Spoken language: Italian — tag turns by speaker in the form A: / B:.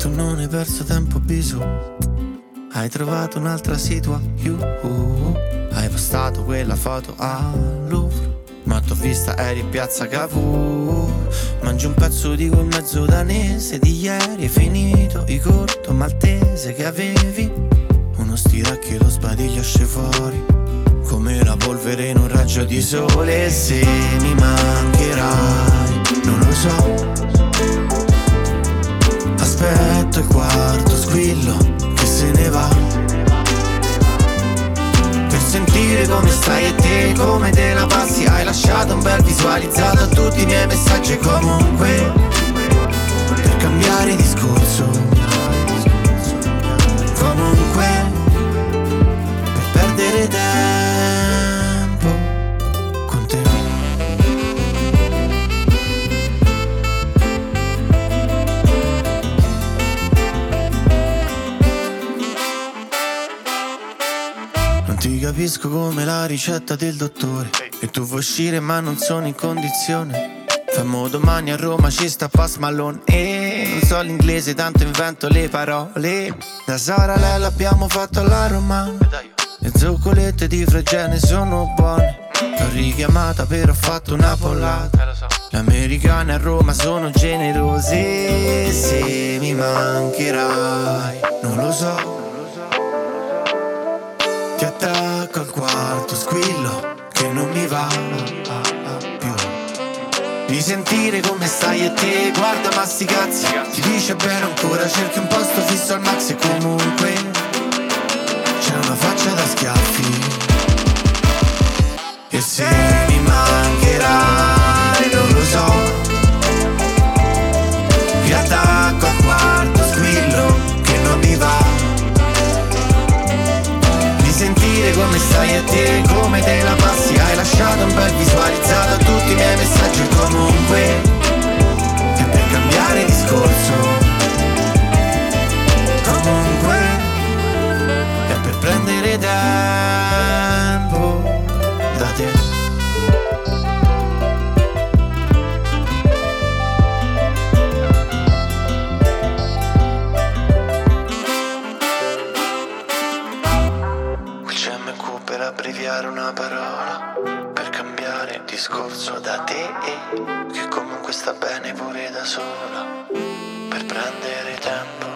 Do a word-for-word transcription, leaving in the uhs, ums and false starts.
A: Tu non hai perso tempo bisogno, hai trovato un'altra situazione. Hai postato quella foto al Louvre, ma t'ho vista eri in piazza Cavour. Mangi un pezzo di quel mezzo danese di ieri, è finito il corto maltese che avevi. Uno stiracchio e lo sbadiglio esce fuori come la polvere in un raggio di sole. Se mi mancherai non lo so, aspetto il quarto squillo che se ne va, per sentire come stai e te, come te la passi. Hai lasciato un bel visualizzato a tutti i miei messaggi. Comunque, per cambiare discorso, comunque, per perdere tempo con te. Non ti capisco come la ricetta del dottore, e tu vuoi uscire ma non sono in condizione. Fammo domani a Roma, ci sta Post Malone. E non so l'inglese, tanto invento le parole. Da Sara lei l'abbiamo fatto alla romana. Le zoccolette di Fregene sono buone. T'ho richiamata però ho fatto una pollata. Le americane a Roma sono generose. Se mi mancherai non lo so, ti attacco al quarto squillo che non mi va più di sentire come stai e te. Guarda ma sti cazzi, ti dice bene ancora, cerchi un posto fisso al max. E comunque c'è una faccia da schiaffi. E se mi mancherai non lo so, ti attacco al quarto squillo che non mi va di sentire come stai e te, come te la passi. Hai lasciato un bel visualizzato a tutti i miei messaggi. Comunque, è per cambiare discorso, comunque, è per prendere tempo da te. C M Q per abbreviare una parola, per cambiare il discorso da te, che comunque sta bene pure da sola, per prendere tempo.